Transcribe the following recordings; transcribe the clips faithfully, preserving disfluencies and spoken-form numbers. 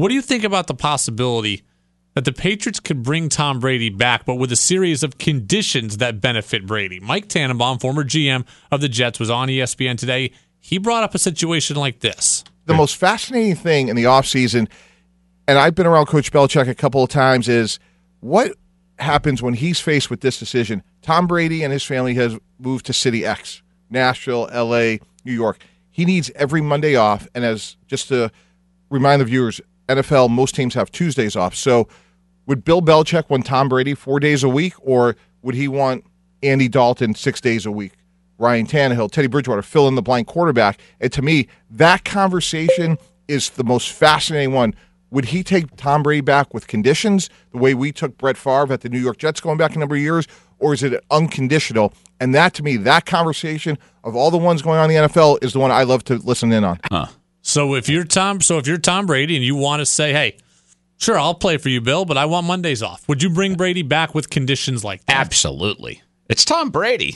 What do you think about the possibility that the Patriots could bring Tom Brady back, but with a series of conditions that benefit Brady? Mike Tannenbaum, former G M of the Jets, was on E S P N today. He brought up a situation like this. The most fascinating thing in the offseason, and I've been around Coach Belichick a couple of times, is what happens when he's faced with this decision. Tom Brady and his family has moved to City X, Nashville, L A, New York. He needs every Monday off, and as just to remind the viewers, N F L, most teams have Tuesdays off. So would Bill Belichick want Tom Brady four days a week, or would he want Andy Dalton six days a week? Ryan Tannehill, Teddy Bridgewater, fill in the blank quarterback. And to me, that conversation is the most fascinating one. Would he take Tom Brady back with conditions, the way we took Brett Favre at the New York Jets going back a number of years, or is it unconditional? And that, to me, that conversation of all the ones going on in the N F L is the one I love to listen in on. Huh. So if you're Tom, so if you're Tom Brady and you want to say, hey, sure, I'll play for you, Bill, but I want Mondays off, would you bring Brady back with conditions like that? Absolutely. It's Tom Brady.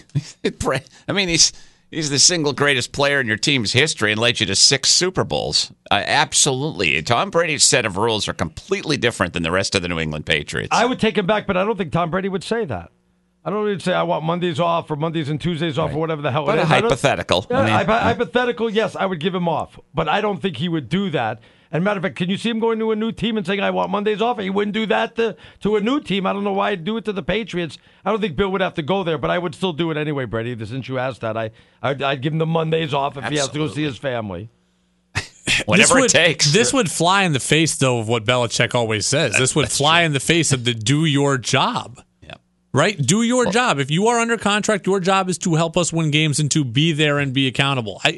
I mean, he's he's the single greatest player in your team's history and led you to six Super Bowls. Uh, absolutely. Tom Brady's set of rules are completely different than the rest of the New England Patriots. I would take him back, but I don't think Tom Brady would say that. I don't even say I want Mondays off or Mondays and Tuesdays off right. or whatever the hell but it is. But a hypothetical. Yeah, I mean, hypothetical, yes, I would give him off. But I don't think he would do that. And matter of fact, can you see him going to a new team and saying, I want Mondays off? He wouldn't do that to, to a new team. I don't know why he'd do it to the Patriots. I don't think Bill would have to go there, but I would still do it anyway, Brady. Since you asked that, I, I'd, I'd give him the Mondays off if Absolutely. he has to go see his family. Whatever would, it takes. This would fly in the face, though, of what Belichick always says. This would fly true. in the face of the do your job. Yep. Right? Do your well, job. If you are under contract, your job is to help us win games and to be there and be accountable. I,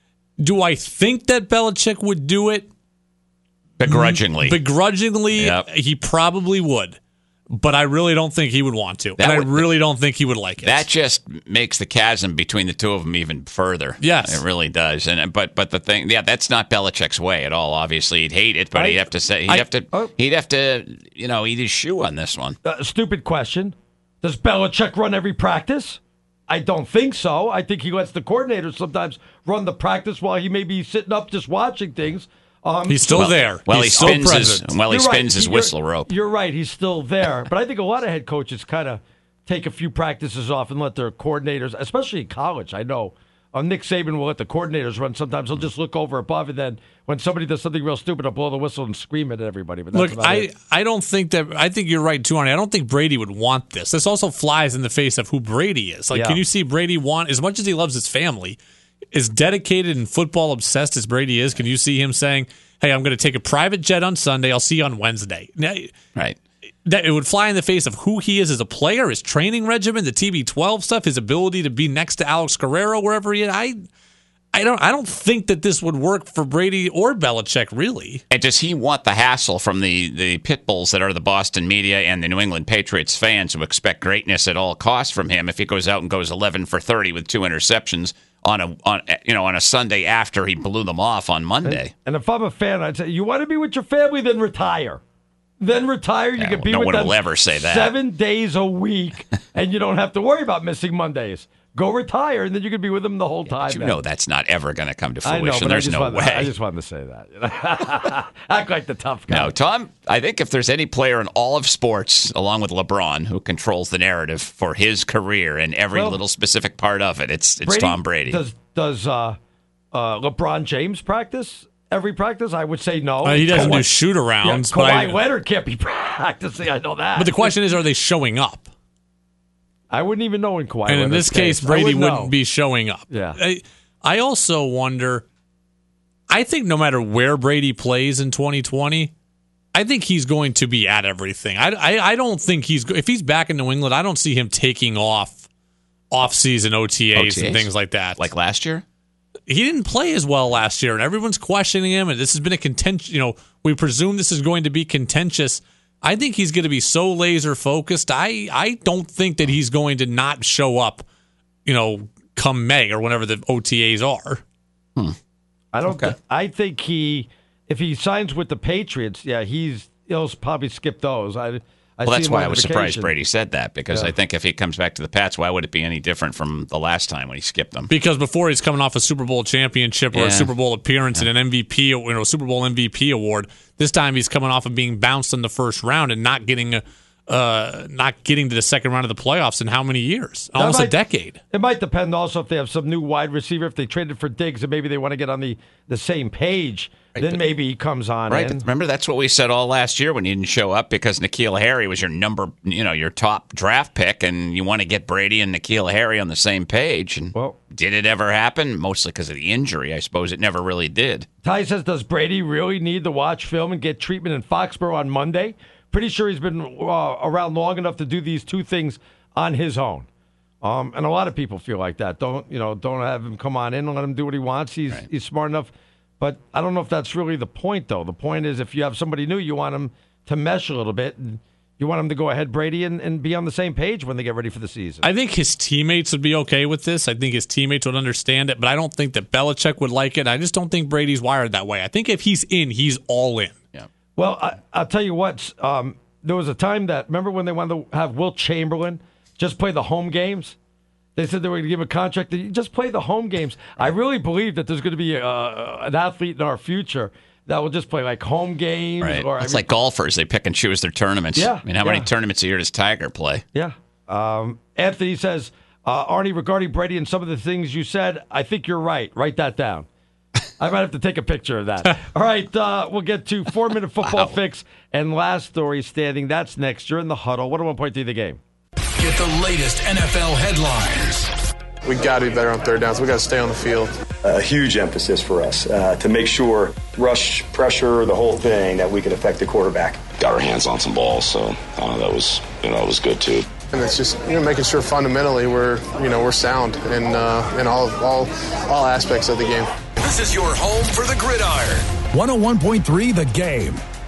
do I think that Belichick would do it? Begrudgingly. Begrudgingly, yep. he probably would. But I really don't think he would want to. That and would, I really don't think he would like it. That just makes the chasm between the two of them even further. Yes. It really does. And but but the thing, yeah, that's not Belichick's way at all. Obviously, he'd hate it, but I, he'd have to say he'd I, have to oh. he'd have to, you know, eat his shoe on this one. Uh, stupid question. Does Belichick run every practice? I don't think so. I think he lets the coordinators sometimes run the practice while he may be sitting up just watching things. Um, he's still well, there. Well, he's he spins still his present. well, he you're spins right. his you're, whistle rope. You're right. He's still there. But I think a lot of head coaches kind of take a few practices off and let their coordinators, especially in college. I know uh, Nick Saban will let the coordinators run. Sometimes he'll just look over above, and then when somebody does something real stupid, he'll blow the whistle and scream at everybody. But that's Look, I, it. I don't think that. I think you're right too, Arnie. I don't think Brady would want this. This also flies in the face of who Brady is. Like, yeah. can you see Brady want, as much as he loves his family, as dedicated and football obsessed as Brady is? Can you see him saying, hey, I'm going to take a private jet on Sunday. I'll see you on Wednesday. Now, right. That it would fly in the face of who he is as a player, his training regimen, the T B twelve stuff, his ability to be next to Alex Guerrero wherever he is. I, I don't, I don't think that this would work for Brady or Belichick, really. And does he want the hassle from the, the pit bulls that are the Boston media and the New England Patriots fans who expect greatness at all costs from him if he goes out and goes eleven for thirty with two interceptions on a on you know on a Sunday after he blew them off on Monday? And, and if I'm a fan, I'd say, you want to be with your family, then retire. Then retire. You yeah, can be no with one them will ever say that. seven days a week, and you don't have to worry about missing Mondays. Go retire, and then you can be with them the whole yeah, time. But you man. know that's not ever going to come to fruition. I know, There's I no wanted, way. I just wanted to say that. Act like the tough guy. No, Tom, I think if there's any player in all of sports, along with LeBron, who controls the narrative for his career and every well, little specific part of it, it's it's Brady, Tom Brady. Does does uh, uh, LeBron James practice every practice? I would say no. Uh, he doesn't Kawhi, do shoot-arounds. Yeah, but Kawhi I, Leonard can't be practicing. I know that. But the question is, are they showing up? I wouldn't even know in Kawhi And in Leonard's this case, case. Brady wouldn't, wouldn't know. be showing up. Yeah. I, I also wonder, I think no matter where Brady plays in twenty twenty, I think he's going to be at everything. I, I, I don't think he's, if he's back in New England, I don't see him taking off off-season O T As, O T As and things like that. Like last year? He didn't play as well last year, and everyone's questioning him, and this has been a contentious, you know, we presume this is going to be contentious. I think he's going to be so laser focused. I, I don't think that he's going to not show up, you know, come May or whenever the O T As are. Hmm. I don't. Okay. Th- I think he, if he signs with the Patriots, yeah, he's he'll probably skip those. I, I well, see that's him why on I was surprised vacation. Brady said that, because Yeah. I think if he comes back to the Pats, why would it be any different from the last time when he skipped them? Because before he's coming off a Super Bowl championship or Yeah. a Super Bowl appearance and an M V P, you know, Super Bowl M V P award. This time he's coming off of being bounced in the first round and not getting a, uh, not getting to the second round of the playoffs in how many years? Almost might- a decade. It might depend also if they have some new wide receiver. If they traded for Diggs and maybe they want to get on the, the same page, Right, then but- maybe he comes on Right, in. but remember that's what we said all last year when you didn't show up because N'Keal Harry was your number, you know, your top draft pick, and you want to get Brady and N'Keal Harry on the same page. And Well- did it ever happen? Mostly because of the injury, I suppose it never really did. Ty says, does Brady really need to watch film and get treatment in Foxborough on Monday? Pretty sure he's been uh, around long enough to do these two things on his own. Um, and a lot of people feel like that. Don't you know? Don't have him come on in and let him do what he wants. He's Right. he's smart enough. But I don't know if that's really the point, though. The point is, if you have somebody new, you want him to mesh a little bit, and you want him to go ahead, Brady, and, and be on the same page when they get ready for the season. I think his teammates would be okay with this. I think his teammates would understand it, but I don't think that Belichick would like it. I just don't think Brady's wired that way. I think if he's in, he's all in. Yeah. Well, I, I'll tell you what. Um, there was a time that, remember when they wanted to have Wilt Chamberlain just play the home games? They said they were going to give him a contract that just play the home games. I really believe that there's going to be a, an athlete in our future that will just play like home games. Right. Or, I It's mean- like golfers. They pick and choose their tournaments. Yeah, I mean, how many yeah. tournaments a year does Tiger play? Yeah. Um, Anthony says, uh, Arnie, regarding Brady and some of the things you said, I think you're right. Write that down. I might have to take a picture of that. All right, uh, we'll get to four-minute football Wow. fix and last story standing. That's next. You're in the huddle. one oh one point three the game. Get the latest N F L headlines. We got to be better on third downs. We got to stay on the field. A huge emphasis for us uh, to make sure rush, pressure, the whole thing, that we could affect the quarterback. Got our hands on some balls, so uh, that was, you know, that was good too. And it's just, you know, making sure fundamentally we're, you know, we're sound in uh, in all all all aspects of the game. This is your home for the gridiron. one oh one point three The Game.